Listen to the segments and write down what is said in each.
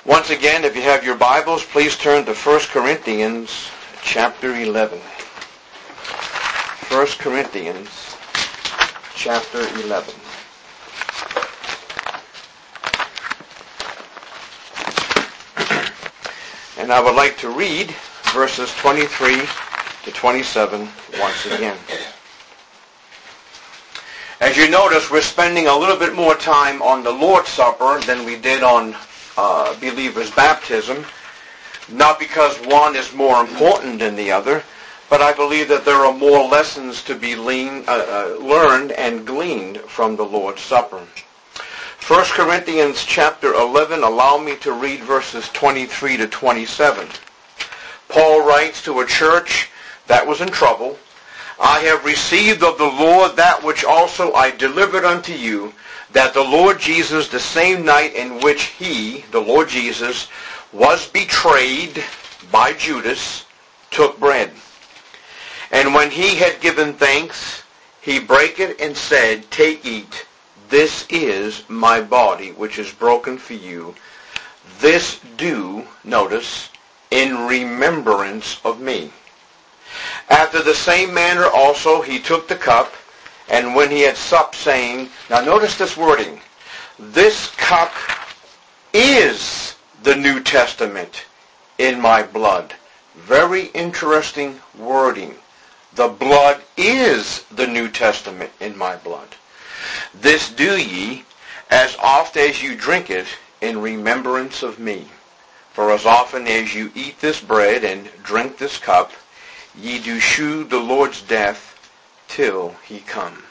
Once again, if you have your Bibles, please turn to 1 Corinthians chapter 11. 1 Corinthians chapter 11. And I would like to read verses 23 to 27 once again. As you notice, we're spending a little bit more time on the Lord's Supper than we did on believers' baptism, not because one is more important than the other, but I believe that there are more lessons to be learned and gleaned from the Lord's Supper. 1 Corinthians chapter 11, allow me to read verses 23 to 27. Paul writes to a church that was in trouble, "I have received of the Lord that which also I delivered unto you, that the Lord Jesus, the same night in which he, the Lord Jesus, was betrayed by Judas, took bread. And when he had given thanks, he brake it and said, Take, eat, this is my body, which is broken for you. This do," notice, "in remembrance of me. After the same manner also he took the cup, and when he had supped, saying," now notice this wording, "This cup is the New Testament in my blood." Very interesting wording. The blood is the New Testament in my blood. "This do ye, as oft as you drink it, in remembrance of me. For as often as you eat this bread and drink this cup, ye do shew the Lord's death till he come.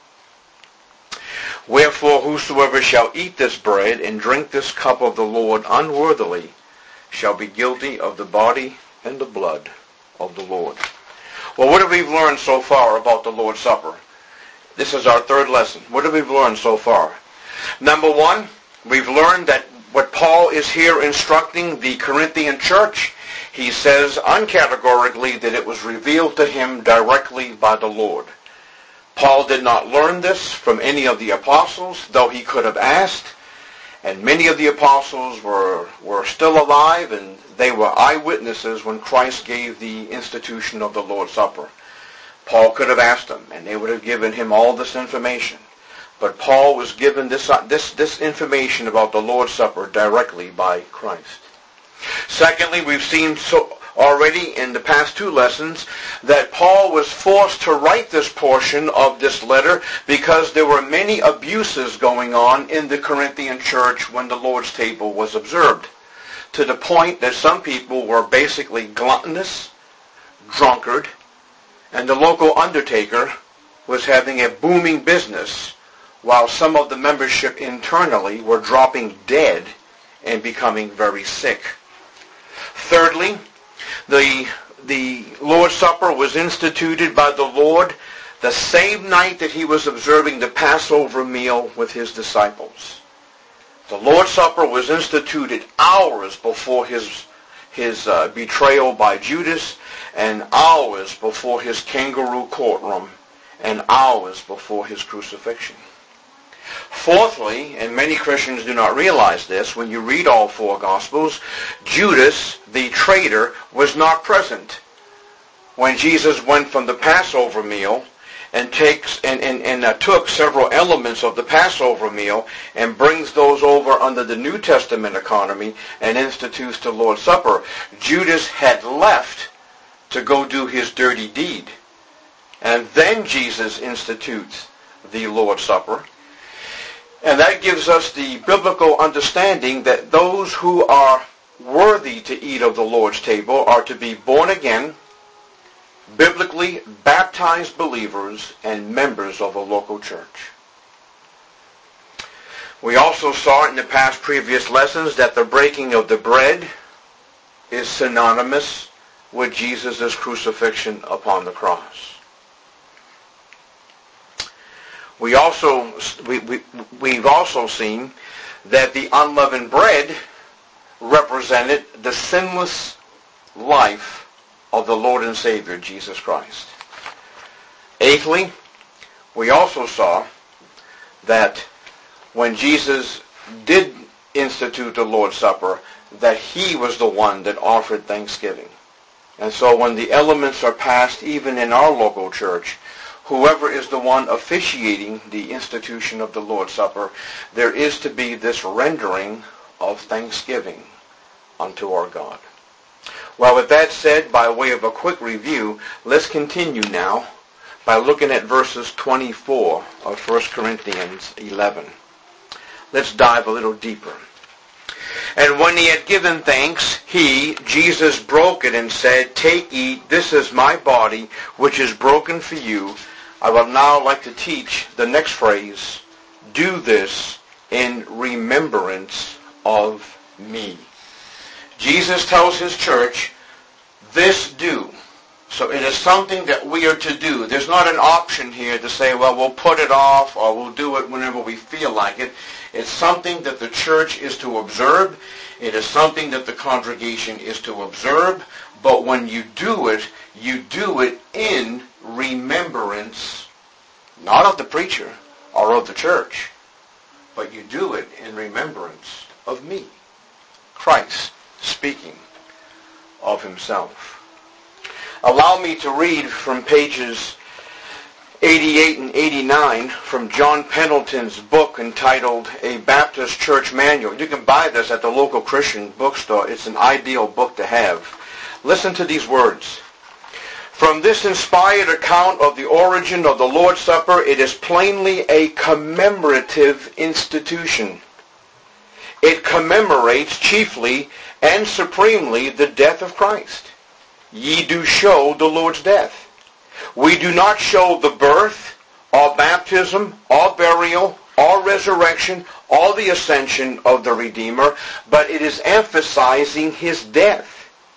Wherefore whosoever shall eat this bread and drink this cup of the Lord unworthily shall be guilty of the body and the blood of the Lord." Well, what have we learned so far about the Lord's Supper? This is our third lesson. What have we learned so far? Number one, we've learned that what Paul is here instructing the Corinthian church, he says uncategorically that it was revealed to him directly by the Lord. Paul did not learn this from any of the apostles, though he could have asked. And many of the apostles were still alive, and they were eyewitnesses when Christ gave the institution of the Lord's Supper. Paul could have asked them, and they would have given him all this information. But Paul was given this information about the Lord's Supper directly by Christ. Secondly, we've seen already in the past two lessons that Paul was forced to write this portion of this letter because there were many abuses going on in the Corinthian church when the Lord's table was observed, to the point that some people were basically gluttonous, drunkard, and the local undertaker was having a booming business while some of the membership internally were dropping dead and becoming very sick. Thirdly, the Lord's Supper was instituted by the Lord the same night that he was observing the Passover meal with his disciples. The Lord's Supper was instituted hours before his betrayal by Judas, and hours before his kangaroo courtroom, and hours before his crucifixion. Fourthly, and many Christians do not realize this, when you read all four Gospels, Judas, the traitor, was not present when Jesus went from the Passover meal and took several elements of the Passover meal and brings those over under the New Testament economy and institutes the Lord's Supper. Judas had left to go do his dirty deed. And then Jesus institutes the Lord's Supper. And that gives us the biblical understanding that those who are worthy to eat of the Lord's table are to be born again, biblically baptized believers, and members of a local church. We also saw in the past previous lessons that the breaking of the bread is synonymous with Jesus' crucifixion upon the cross. We've also seen that the unleavened bread represented the sinless life of the Lord and Savior, Jesus Christ. Eighthly, we also saw that when Jesus did institute the Lord's Supper, that he was the one that offered thanksgiving. And so when the elements are passed, even in our local church, whoever is the one officiating the institution of the Lord's Supper, there is to be this rendering of thanksgiving unto our God. Well, with that said, by way of a quick review, let's continue now by looking at verses 24 of 1 Corinthians 11. Let's dive a little deeper. And when he had given thanks, he, Jesus, broke it and said, "Take, eat, this is my body, which is broken for you." I would now like to teach the next phrase, "Do this in remembrance of me." Jesus tells his church, this do. So it is something that we are to do. There's not an option here to say, well, we'll put it off or we'll do it whenever we feel like it. It's something that the church is to observe. It is something that the congregation is to observe. But when you do it in remembrance, not of the preacher or of the church, but you do it in remembrance of me, Christ speaking of himself. Allow me to read from pages 88 and 89 from John Pendleton's book entitled A Baptist Church Manual. You can buy this at the local Christian bookstore. It's an ideal book to have. Listen to these words. From this inspired account of the origin of the Lord's Supper, it is plainly a commemorative institution. It commemorates chiefly and supremely the death of Christ. Ye do show the Lord's death. We do not show the birth, or baptism, or burial, or resurrection, or the ascension of the Redeemer, but it is emphasizing his death.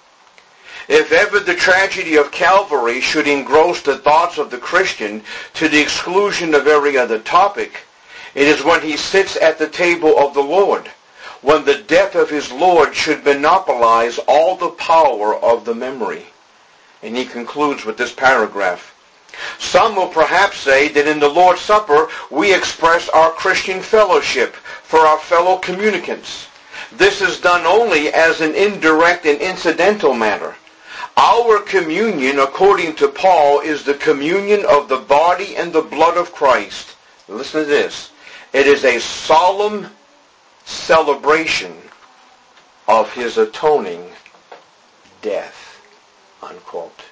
If ever the tragedy of Calvary should engross the thoughts of the Christian to the exclusion of every other topic, it is when he sits at the table of the Lord, when the death of his Lord should monopolize all the power of the memory. And he concludes with this paragraph. Some will perhaps say that in the Lord's Supper we express our Christian fellowship for our fellow communicants. This is done only as an indirect and incidental matter. Our communion, according to Paul, is the communion of the body and the blood of Christ. Listen to this. It is a solemn celebration of his atoning death. Unquote.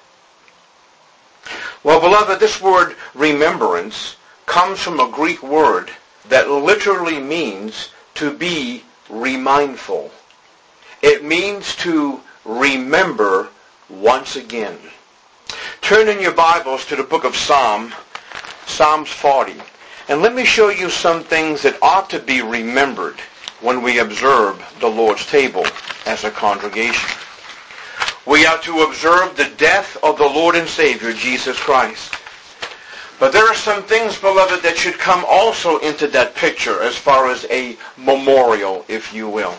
Well, beloved, this word remembrance comes from a Greek word that literally means to be remindful. It means to remember once again. Turn in your Bibles to the book of Psalms 40. And let me show you some things that ought to be remembered when we observe the Lord's table as a congregation. We are to observe the death of the Lord and Savior, Jesus Christ. But there are some things, beloved, that should come also into that picture as far as a memorial, if you will.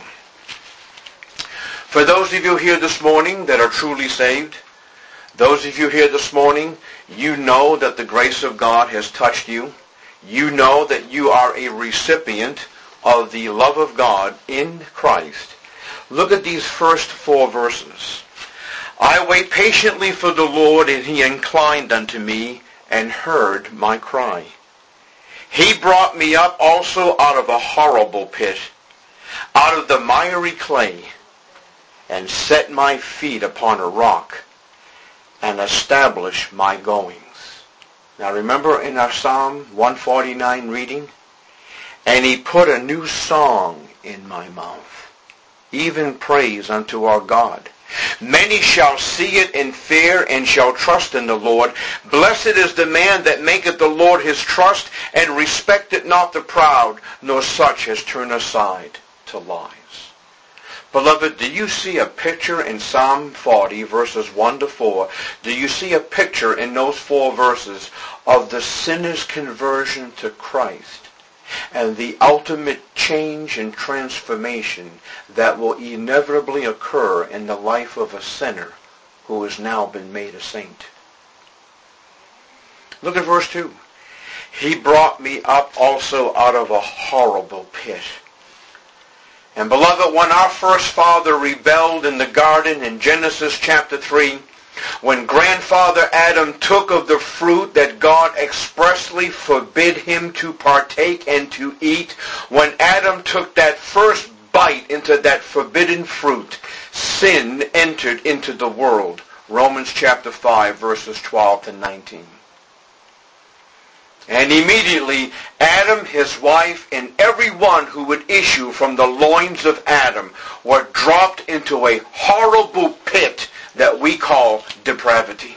For those of you here this morning that are truly saved, those of you here this morning, you know that the grace of God has touched you. You know that you are a recipient of the love of God in Christ. Look at these first 4 verses. I wait patiently for the Lord, and he inclined unto me and heard my cry. He brought me up also out of a horrible pit, out of the miry clay, and set my feet upon a rock, and established my goings. Now remember in our Psalm 149 reading, and he put a new song in my mouth, even praise unto our God. Many shall see it and fear, and shall trust in the Lord. Blessed is the man that maketh the Lord his trust, and respecteth not the proud, nor such as turn aside to lies. Beloved, do you see a picture in Psalm 40, verses 1 to 4? Do you see a picture in those 4 verses of the sinner's conversion to Christ and the ultimate change and transformation that will inevitably occur in the life of a sinner who has now been made a saint? Look at verse 2. He brought me up also out of a horrible pit. And beloved, when our first father rebelled in the garden in Genesis chapter 3, when grandfather Adam took of the fruit that God expressly forbid him to partake and to eat, when Adam took that first bite into that forbidden fruit, sin entered into the world. Romans chapter 5, verses 12 to 19. And immediately Adam, his wife, and everyone who would issue from the loins of Adam were dropped into a horrible pit that we call depravity.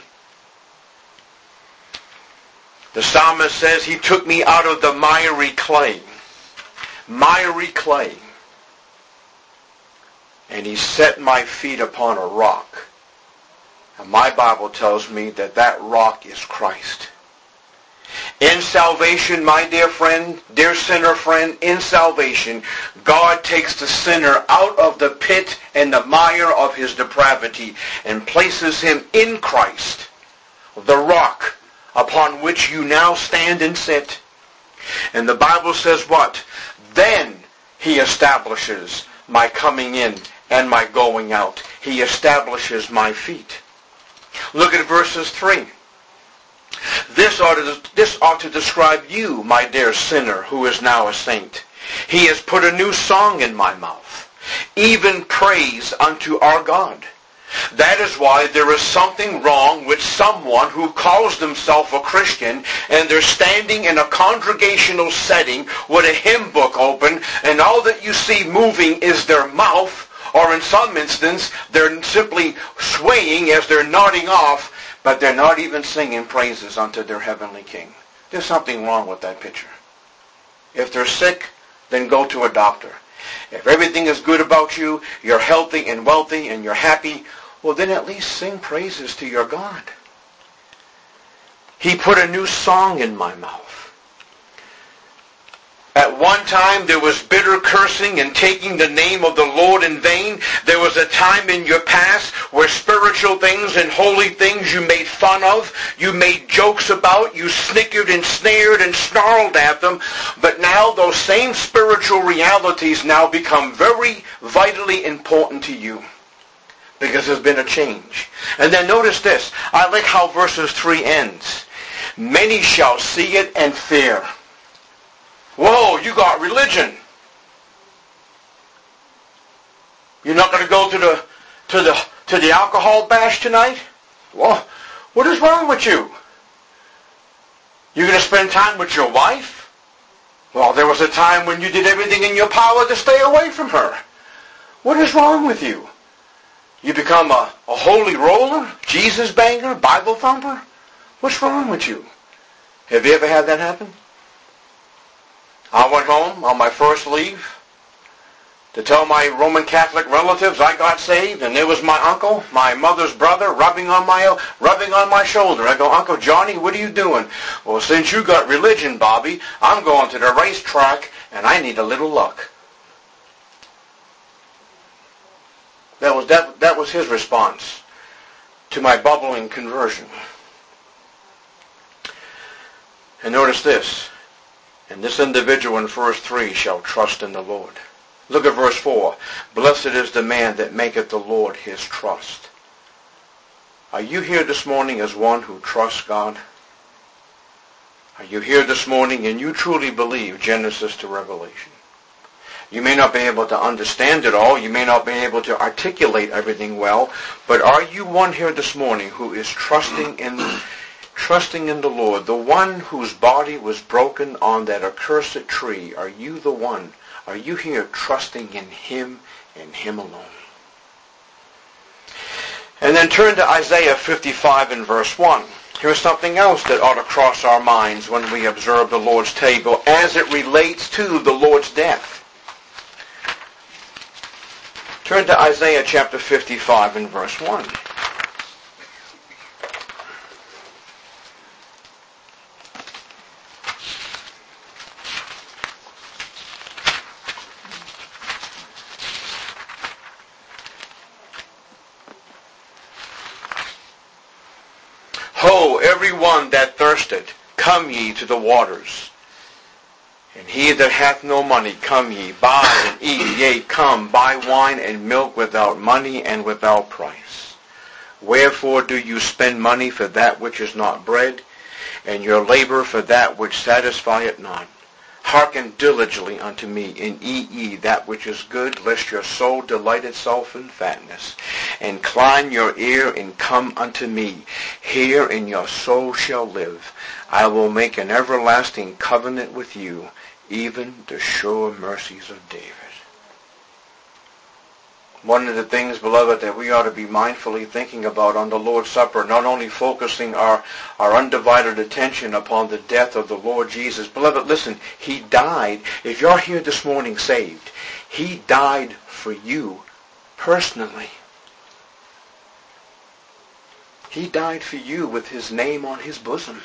The psalmist says, he took me out of the miry clay, and he set my feet upon a rock. And my Bible tells me that that rock is Christ. In salvation, my dear friend, dear sinner friend, in salvation, God takes the sinner out of the pit and the mire of his depravity and places him in Christ, the rock upon which you now stand and sit. And the Bible says what? Then he establishes my coming in and my going out. He establishes my feet. Look at verses 3. This ought to describe you, my dear sinner, who is now a saint. He has put a new song in my mouth, even praise unto our God. That is why there is something wrong with someone who calls themselves a Christian and they're standing in a congregational setting with a hymn book open and all that you see moving is their mouth, or in some instance they're simply swaying as they're nodding off, but they're not even singing praises unto their heavenly King. There's something wrong with that picture. If they're sick, then go to a doctor. If everything is good about you, you're healthy and wealthy and you're happy, well then at least sing praises to your God. He put a new song in my mouth. At one time there was bitter cursing and taking the name of the Lord in vain. There was a time in your past where spiritual things and holy things you made fun of, you made jokes about, you snickered and sneered and snarled at them. But now those same spiritual realities now become very vitally important to you because there's been a change. And then notice this. I like how verses 3 ends. Many shall see it and fear. Whoa, you got religion. You're not going to go to the alcohol bash tonight? Well, what is wrong with you? You're going to spend time with your wife? Well, there was a time when you did everything in your power to stay away from her. What is wrong with you? You become a holy roller, Jesus banger, Bible thumper? What's wrong with you? Have you ever had that happen? I went home on my first leave to tell my Roman Catholic relatives I got saved, and there was my uncle, my mother's brother, rubbing on my shoulder. I go, Uncle Johnny, what are you doing? Well, since you got religion, Bobby, I'm going to the racetrack, and I need a little luck. That was his response to my bubbling conversion. And notice this. And this individual in verse 3 shall trust in the Lord. Look at verse 4. Blessed is the man that maketh the Lord his trust. Are you here this morning as one who trusts God? Are you here this morning and you truly believe Genesis to Revelation? You may not be able to understand it all. You may not be able to articulate everything well. But are you one here this morning who is trusting in the Lord, the one whose body was broken on that accursed tree? Are you the one? Are you here trusting in Him and Him alone? And then turn to Isaiah 55 and verse 1. Here's something else that ought to cross our minds when we observe the Lord's table as it relates to the Lord's death. Turn to Isaiah chapter 55 and verse 1. Ho, every one that thirsteth, come ye to the waters. And he that hath no money, come ye, buy and eat. Yea, come, buy wine and milk without money and without price. Wherefore do you spend money for that which is not bread, and your labor for that which satisfieth not? Hearken diligently unto me, and eat ye that which is good, lest your soul delight itself in fatness. Incline your ear, and come unto me. Hear, and your soul shall live. I will make an everlasting covenant with you, even the sure mercies of David. One of the things, beloved, that we ought to be mindfully thinking about on the Lord's Supper, not only focusing our undivided attention upon the death of the Lord Jesus. Beloved, listen, he died. If you're here this morning saved, he died for you personally. He died for you with his name on his bosom.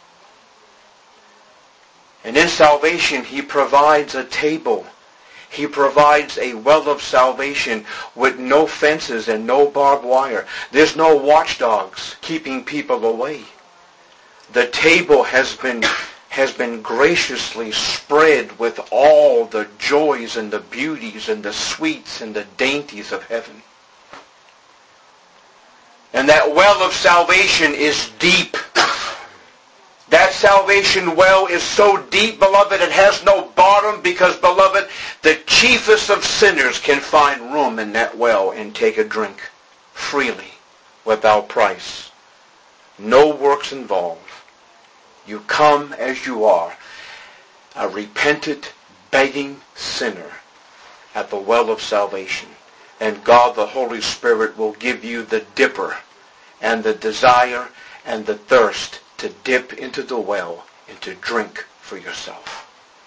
And in salvation, he provides a table. He provides a well of salvation with no fences and no barbed wire. There's no watchdogs keeping people away. The table has been graciously spread with all the joys and the beauties and the sweets and the dainties of heaven. And that well of salvation is deep. That salvation well is so deep, beloved, it has no bottom, because, beloved, the chiefest of sinners can find room in that well and take a drink freely, without price. No works involved. You come as you are, a repentant, begging sinner at the well of salvation. And God the Holy Spirit will give you the dipper and the desire and the thirst to dip into the well and to drink for yourself.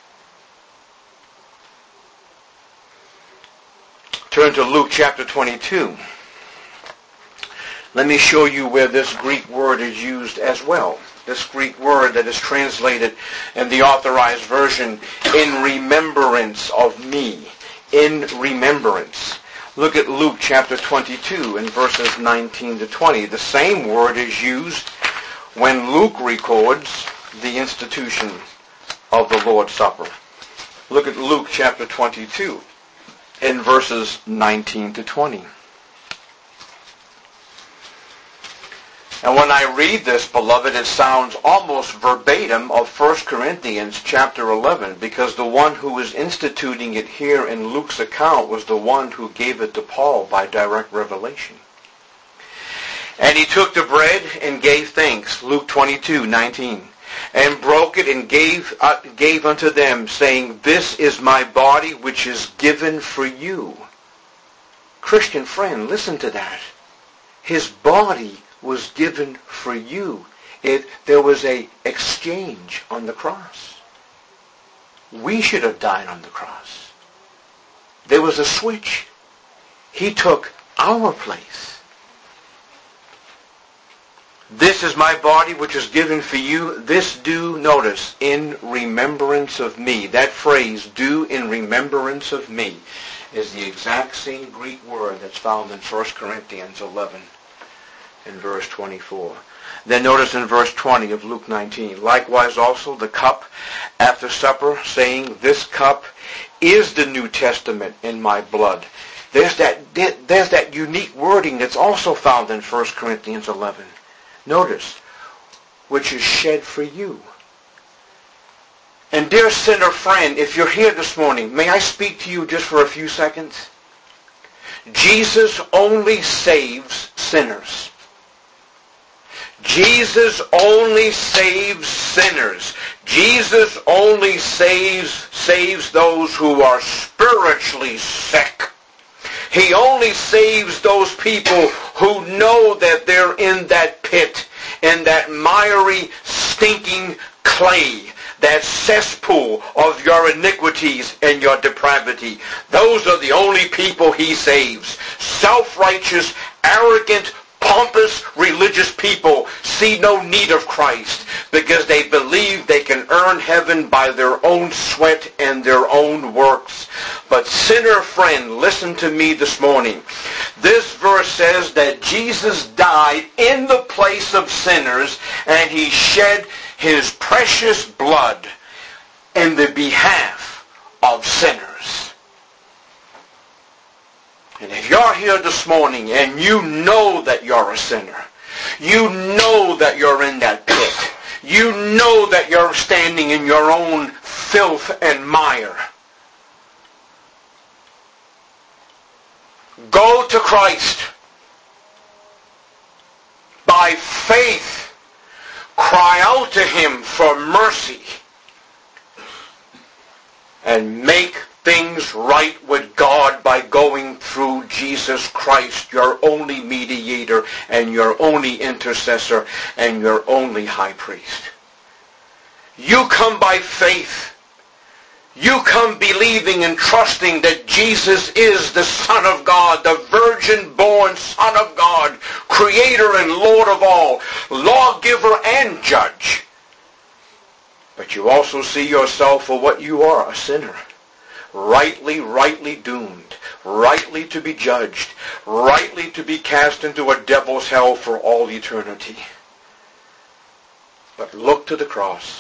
Turn to Luke chapter 22. Let me show you where this Greek word is used as well. This Greek word that is translated in the Authorized Version, in remembrance of me. In remembrance. Look at Luke chapter 22 in verses 19 to 20. The same word is used when Luke records the institution of the Lord's Supper. Look at Luke chapter 22 in verses 19 to 20. And when I read this, beloved, it sounds almost verbatim of 1 Corinthians chapter 11, because the one who is instituting it here in Luke's account was the one who gave it to Paul by direct revelation. And he took the bread and gave thanks, Luke 22:19, and broke it and gave unto them, saying, This is my body which is given for you. Christian friend, listen to that. His body was given for you. There was an exchange on the cross. We should have died on the cross. There was a switch. He took our place. This is my body which is given for you. This do, notice, in remembrance of me. That phrase, do in remembrance of me, is the exact same Greek word that's found in 1 Corinthians 11 in verse 24. Then notice in verse 20 of Luke 19, likewise also the cup after supper, saying, This cup is the New Testament in my blood. There's that unique wording that's also found in 1 Corinthians 11. Notice, which is shed for you. And dear sinner friend, if you're here this morning, may I speak to you just for a few seconds? Jesus only saves sinners. Jesus only saves sinners. Jesus only saves those who are spiritually sick. He only saves those people who know that they're in that pit, in that miry, stinking clay, that cesspool of your iniquities and your depravity. Those are the only people he saves. Self-righteous, arrogant, pompous religious people see no need of Christ because they believe they can earn heaven by their own sweat and their own works. But sinner friend, listen to me this morning. This verse says that Jesus died in the place of sinners and he shed his precious blood. in the behalf of sinners. And if you're here this morning and you know that you're a sinner, you know that you're in that pit, you know that you're standing in your own filth and mire, go to Christ. By faith, cry out to Him for mercy and make things right with God by going through Jesus Christ, your only mediator and your only intercessor and your only high priest. You come by faith. You come believing and trusting that Jesus is the Son of God, the virgin-born Son of God, Creator and Lord of all, lawgiver and judge. But you also see yourself for what you are, a sinner. Rightly doomed, rightly to be judged, rightly to be cast into a devil's hell for all eternity. But look to the cross.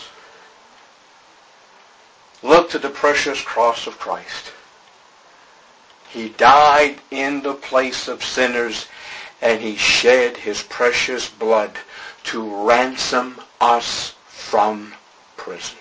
Look to the precious cross of Christ. He died in the place of sinners, and He shed His precious blood to ransom us from prison.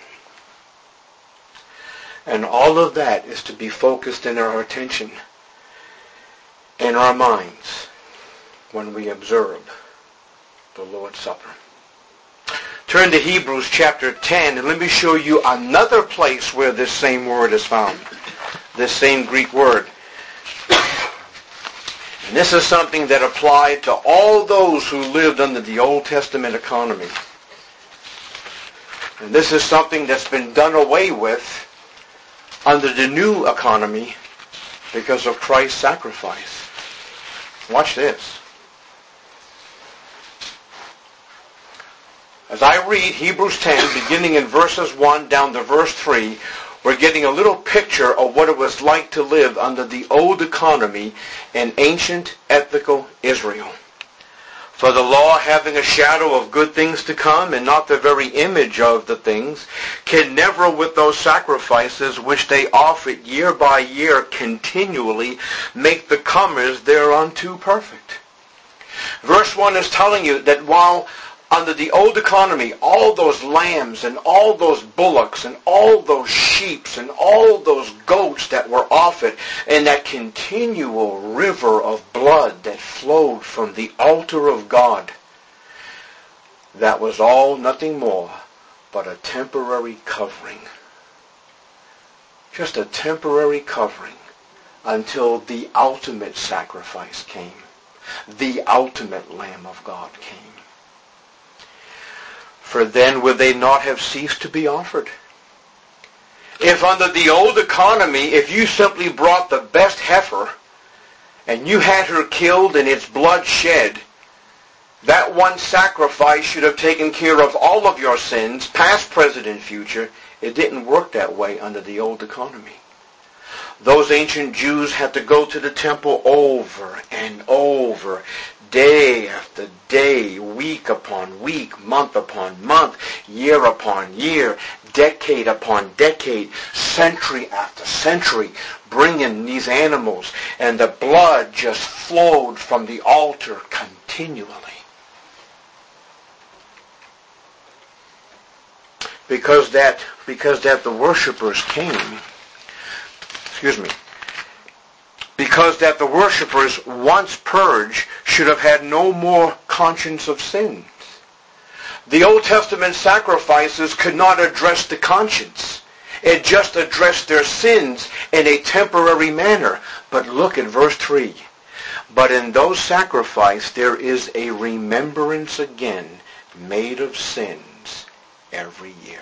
And all of that is to be focused in our attention, in our minds, when we observe the Lord's Supper. Turn to Hebrews chapter 10, and let me show you another place where this same word is found. This same Greek word. And this is something that applied to all those who lived under the Old Testament economy. And this is something that's been done away with under the new economy because of Christ's sacrifice. Watch this. As I read Hebrews 10, beginning in verses 1 down to verse 3, we're getting a little picture of what it was like to live under the old economy in ancient ethnical Israel. For the law, having a shadow of good things to come and not the very image of the things, can never with those sacrifices which they offered year by year continually make the comers thereunto perfect. Verse 1 is telling you that while under the old economy, all those lambs and all those bullocks and all those sheep and all those goats that were offered and that continual river of blood that flowed from the altar of God, that was all nothing more but a temporary covering. Just a temporary covering until the ultimate sacrifice came. The ultimate Lamb of God came. For then would they not have ceased to be offered? If under the old economy, if you simply brought the best heifer and you had her killed and its blood shed, that one sacrifice should have taken care of all of your sins, past, present, and future. It didn't work that way under the old economy. Those ancient Jews had to go to the temple over and over, day after day, week upon week, month upon month, year upon year, decade upon decade, century after century, bringing these animals, and the blood just flowed from the altar continually. Because that the worshipers came, because that the worshipers, once purged, should have had no more conscience of sins. The Old Testament sacrifices could not address the conscience. It just addressed their sins in a temporary manner. But look at verse 3. But in those sacrifices there is a remembrance again made of sins every year.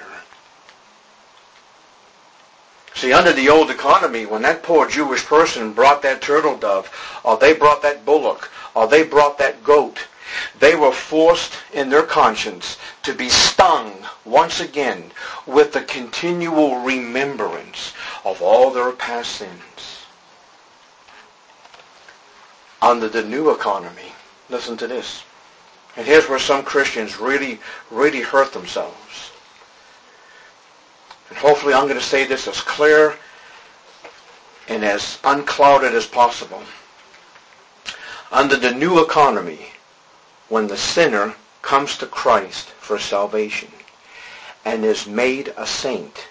See, under the old economy, when that poor Jewish person brought that turtle dove, or they brought that bullock, or they brought that goat, they were forced in their conscience to be stung once again with the continual remembrance of all their past sins. Under the new economy, listen to this, and here's where some Christians really hurt themselves. And hopefully I'm going to say this as clear and as unclouded as possible. Under the new economy, when the sinner comes to Christ for salvation and is made a saint,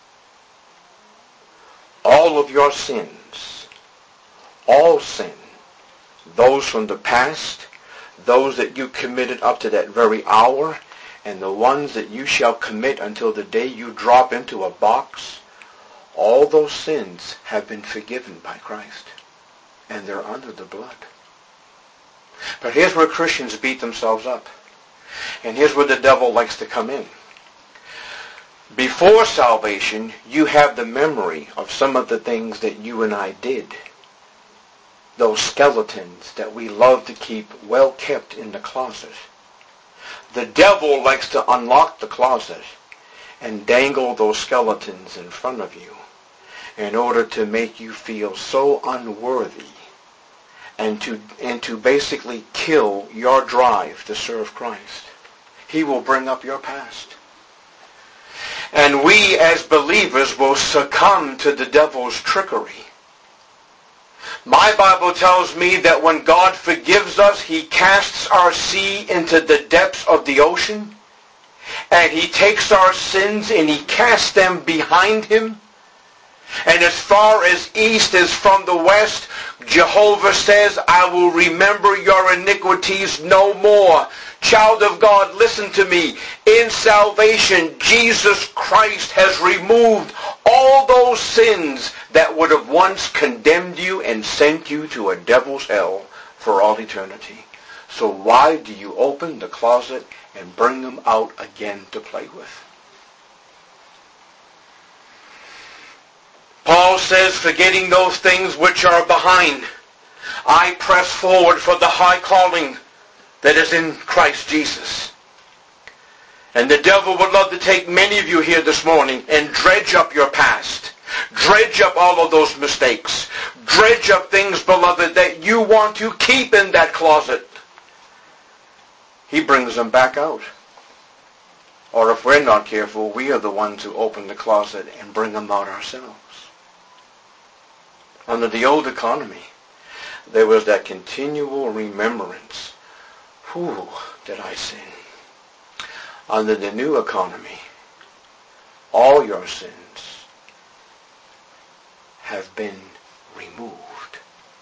all of your sins, all sin, those from the past, those that you committed up to that very hour, and the ones that you shall commit until the day you drop into a box, all those sins have been forgiven by Christ. And they're under the blood. But here's where Christians beat themselves up. And here's where the devil likes to come in. Before salvation, you have the memory of some of the things that you and I did. Those skeletons that we love to keep well kept in the closet. The devil likes to unlock the closet and dangle those skeletons in front of you in order to make you feel so unworthy and to basically kill your drive to serve Christ. He will bring up your past. And we as believers will succumb to the devil's trickery. My Bible tells me that when God forgives us, He casts our sea into the depths of the ocean, and He takes our sins and He casts them behind Him. And as far as east is from the west, Jehovah says, I will remember your iniquities no more. Child of God, listen to me. In salvation, Jesus Christ has removed all those sins that would have once condemned you and sent you to a devil's hell for all eternity. So why do you open the closet and bring them out again to play with? Paul says, forgetting those things which are behind, I press forward for the high calling that is in Christ Jesus. And the devil would love to take many of you here this morning and dredge up your past. Dredge up all of those mistakes. Dredge up things, beloved, that you want to keep in that closet. He brings them back out. Or if we're not careful, we are the ones who open the closet and bring them out ourselves. Under the old economy, there was that continual remembrance. Who did I sin? Under the new economy, all your sins have been removed.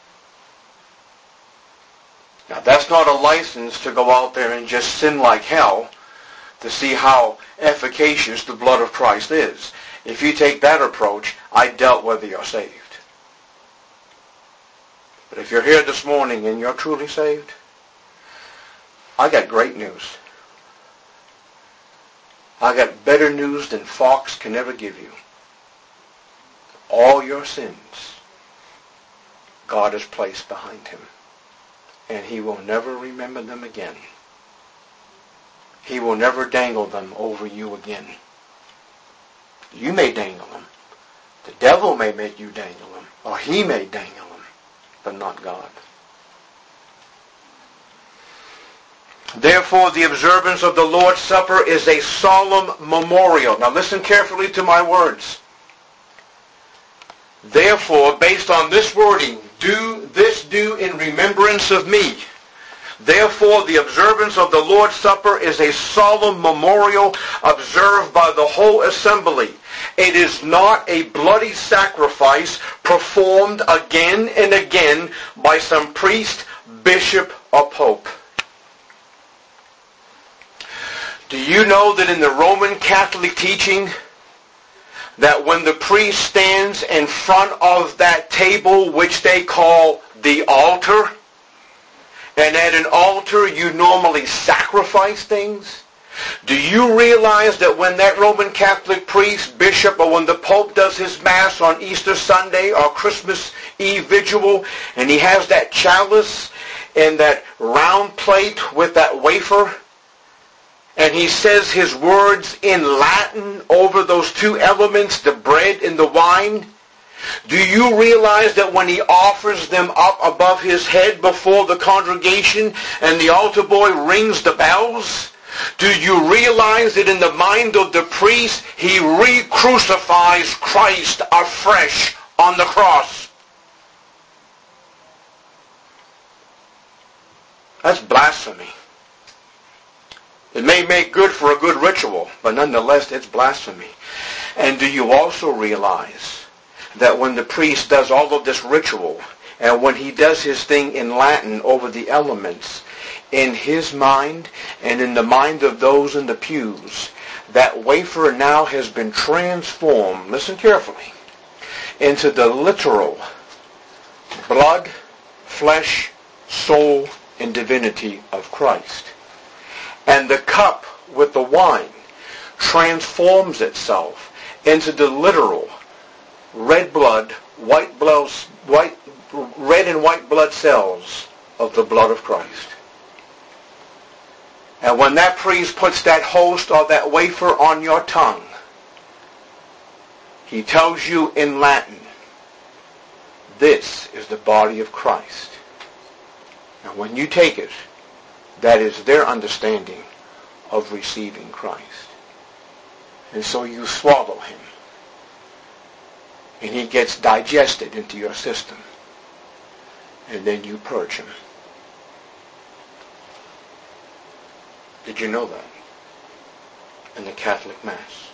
Now that's not a license to go out there and just sin like hell to see how efficacious the blood of Christ is. If you take that approach, I doubt whether you're saved. But if you're here this morning and you're truly saved, I got great news. I got better news than Fox can ever give you. All your sins, God has placed behind Him. And He will never remember them again. He will never dangle them over you again. You may dangle them. The devil may make you dangle them. Or he may dangle them. But not God. Therefore, the observance of the Lord's Supper is a solemn memorial. Now listen carefully to my words. Therefore, based on this wording, do in remembrance of me. Therefore, the observance of the Lord's Supper is a solemn memorial observed by the whole assembly. It is not a bloody sacrifice performed again and again by some priest, bishop, or pope. Do you know that in the Roman Catholic teaching, that when the priest stands in front of that table which they call the altar, and at an altar you normally sacrifice things? Do you realize that when that Roman Catholic priest, bishop, or when the Pope does his Mass on Easter Sunday or Christmas Eve vigil, and he has that chalice and that round plate with that wafer, and he says his words in Latin over those two elements, the bread and the wine? Do you realize that when he offers them up above his head before the congregation and the altar boy rings the bells, Do you realize that in the mind of the priest, he re-crucifies Christ afresh on the cross? That's blasphemy. It may make good for a good ritual, but nonetheless, it's blasphemy. And do you also realize that when the priest does all of this ritual, and when he does his thing in Latin over the elements, in his mind and in the mind of those in the pews, that wafer now has been transformed, listen carefully, into the literal blood, flesh, soul, and divinity of Christ. And the cup with the wine transforms itself into the literal red and white blood cells of the blood of Christ. And when that priest puts that host or that wafer on your tongue, he tells you in Latin, this is the body of Christ. And when you take it, that is their understanding of receiving Christ. And so you swallow him. And he gets digested into your system. And then you purge him. Did you know that? In the Catholic Mass.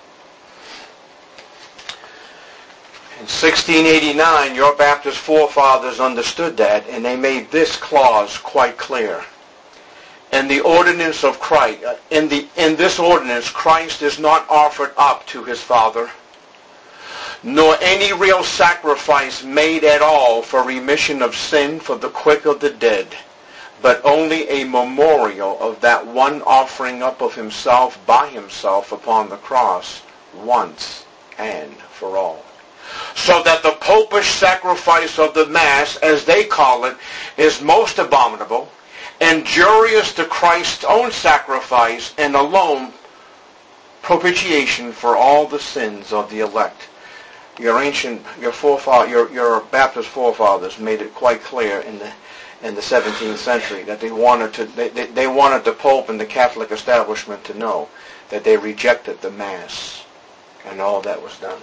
In 1689, your Baptist forefathers understood that, and they made this clause quite clear. In the ordinance of Christ, in this ordinance, Christ is not offered up to his Father, nor any real sacrifice made at all for remission of sin for the quick of the dead, but only a memorial of that one offering up of himself by himself upon the cross once and for all. So that the popish sacrifice of the Mass, as they call it, is most abominable, injurious to Christ's own sacrifice, and alone propitiation for all the sins of the elect. Your Baptist forefathers made it quite clear in the 17th century that they wanted the Pope and the Catholic establishment to know that they rejected the Mass and all that was done.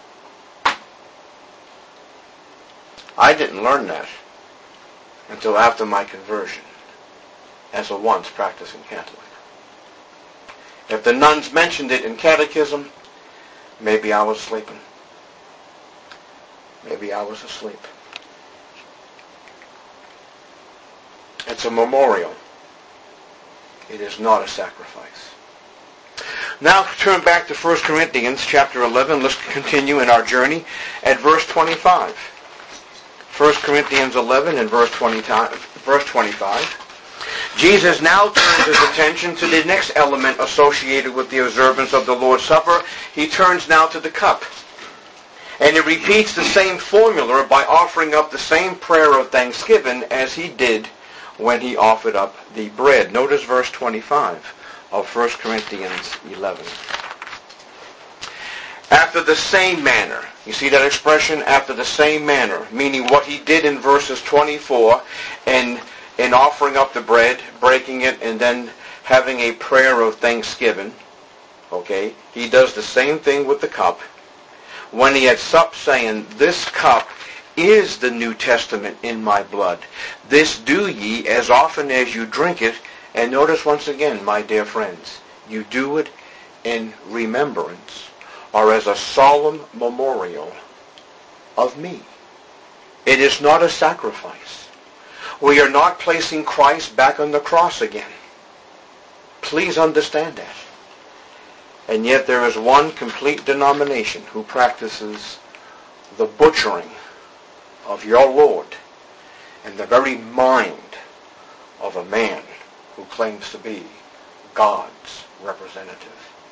I didn't learn that until after my conversion as a once practicing Catholic. If the nuns mentioned it in catechism, maybe I was sleeping. Maybe I was asleep. It's a memorial. It is not a sacrifice. Now turn back to 1 Corinthians chapter 11. Let's continue in our journey at verse 25. 1 Corinthians 11 and verse 25. Jesus now turns his attention to the next element associated with the observance of the Lord's Supper. He turns now to the cup. And he repeats the same formula by offering up the same prayer of thanksgiving as he did when he offered up the bread. Notice verse 25 of 1 Corinthians 11. After the same manner. You see that expression? After the same manner. Meaning what he did in verses 24 and in offering up the bread, breaking it, and then having a prayer of thanksgiving. Okay? He does the same thing with the cup. When he had supped, saying, this cup is the New Testament in my blood. This do ye as often as you drink it. And notice once again, my dear friends, you do it in remembrance or as a solemn memorial of me. It is not a sacrifice. We are not placing Christ back on the cross again. Please understand that. And yet there is one complete denomination who practices the butchering of your Lord in the very mind of a man who claims to be God's representative.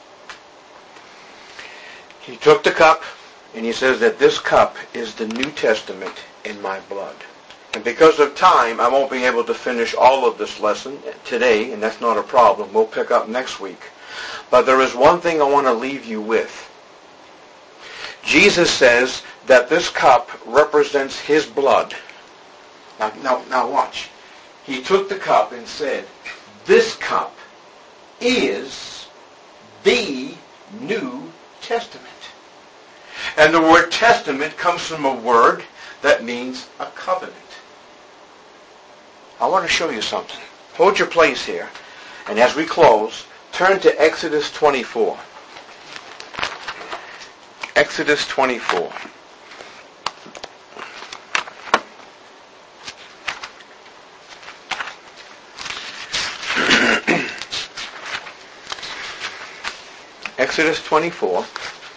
He took the cup and he says that this cup is the New Testament in my blood. And because of time, I won't be able to finish all of this lesson today, and that's not a problem. We'll pick up next week. But there is one thing I want to leave you with. Jesus says that this cup represents his blood. Now watch. He took the cup and said, this cup is the New Testament. And the word testament comes from a word that means a covenant. I want to show you something. Hold your place here. And as we close, turn to Exodus 24. Exodus 24. Exodus 24.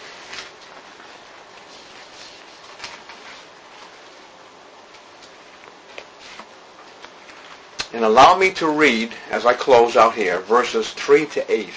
And allow me to read, as I close out here, verses 3 to 8.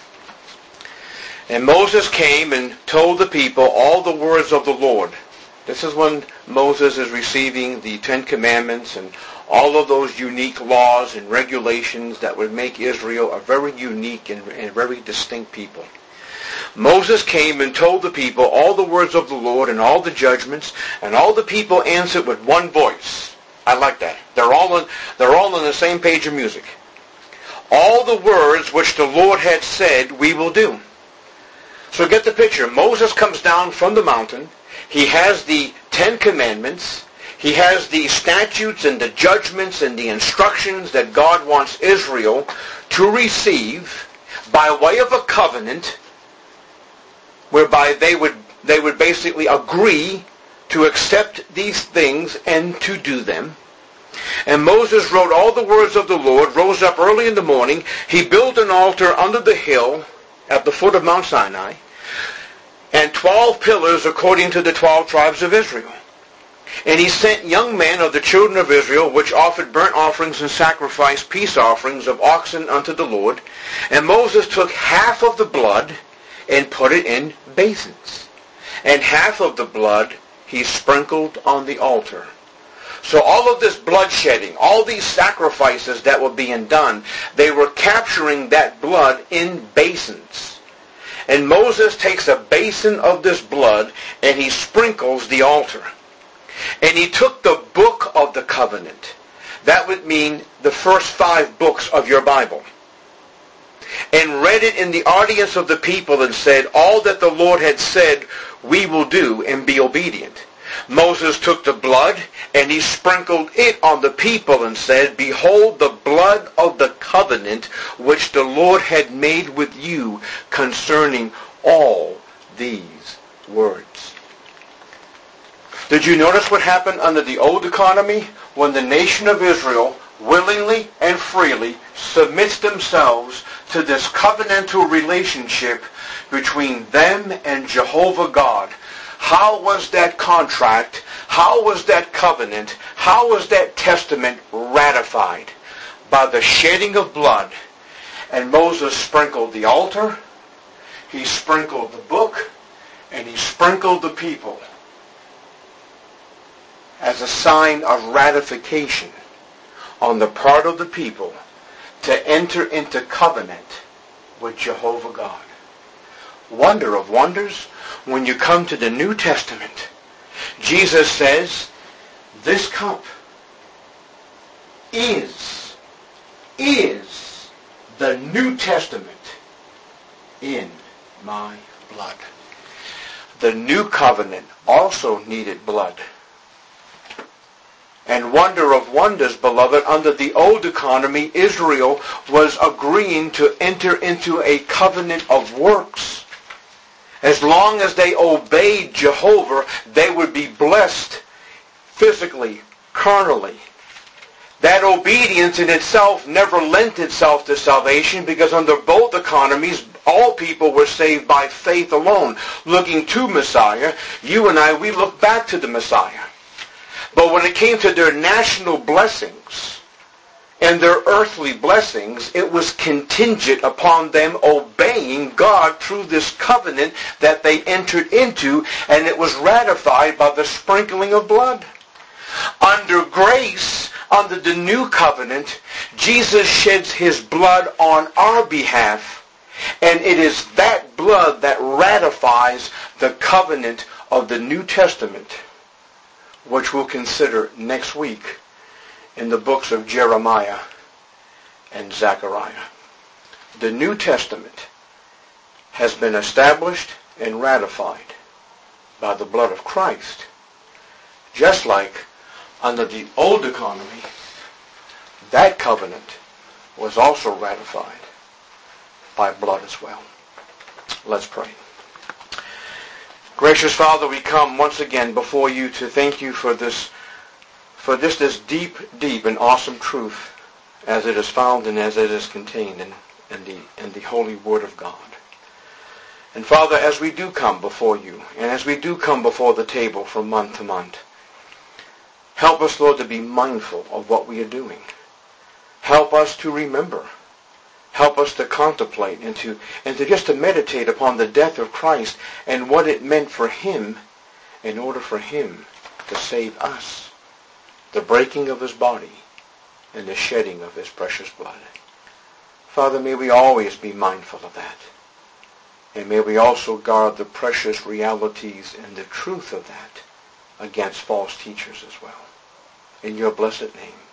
And Moses came and told the people all the words of the Lord. This is when Moses is receiving the Ten Commandments and all of those unique laws and regulations that would make Israel a very unique and very distinct people. Moses came and told the people all the words of the Lord and all the judgments, and all the people answered with one voice. I like that. They're all on the same page of music. All the words which the Lord had said, we will do. So get the picture. Moses comes down from the mountain. He has the Ten Commandments. He has the statutes and the judgments and the instructions that God wants Israel to receive by way of a covenant, whereby they would basically agree to accept these things and to do them. And Moses wrote all the words of the Lord, rose up early in the morning. He built an altar under the hill at the foot of Mount Sinai, and 12 pillars according to the 12 tribes of Israel. And he sent young men of the children of Israel, which offered burnt offerings and sacrificed peace offerings of oxen unto the Lord. And Moses took half of the blood and put it in basins, and half of the blood he sprinkled on the altar. So all of this bloodshedding, all these sacrifices that were being done, they were capturing that blood in basins. And Moses takes a basin of this blood and he sprinkles the altar. And he took the book of the covenant. That would mean the first 5 books of your Bible. And read it in the audience of the people and said, all that the Lord had said, we will do and be obedient. Moses took the blood and he sprinkled it on the people and said, behold the blood of the covenant which the Lord had made with you concerning all these words. Did you notice what happened under the old economy when the nation of Israel willingly and freely submits themselves to this covenantal relationship between them and Jehovah God? How was that contract, how was that covenant, how was that testament ratified? By the shedding of blood. And Moses sprinkled the altar, he sprinkled the book, and he sprinkled the people as a sign of ratification on the part of the people to enter into covenant with Jehovah God. Wonder of wonders, when you come to the New Testament, Jesus says, this cup is the New Testament in my blood. The new covenant also needed blood. And wonder of wonders, beloved, under the old economy, Israel was agreeing to enter into a covenant of works. As long as they obeyed Jehovah, they would be blessed physically, carnally. That obedience in itself never lent itself to salvation, because under both economies, all people were saved by faith alone. Looking to Messiah, you and I, we look back to the Messiah. But when it came to their national blessings and their earthly blessings, it was contingent upon them obeying God through this covenant that they entered into, and it was ratified by the sprinkling of blood. Under grace, under the new covenant, Jesus sheds his blood on our behalf, and it is that blood that ratifies the covenant of the New Testament, which we'll consider next week in the books of Jeremiah and Zechariah. the New Testament has been established and ratified by the blood of Christ, just like under the old economy, that covenant was also ratified by blood as well. Let's pray. Gracious Father, we come once again before you to thank you for this deep, deep and awesome truth as it is found and as it is contained in the holy Word of God. And Father, as we do come before you, and as we do come before the table from month to month, help us, Lord, to be mindful of what we are doing. Help us to remember. Help us to contemplate and to just to meditate upon the death of Christ and what it meant for him in order for him to save us, the breaking of his body and the shedding of his precious blood. Father, may we always be mindful of that. And may we also guard the precious realities and the truth of that against false teachers as well. In your blessed name.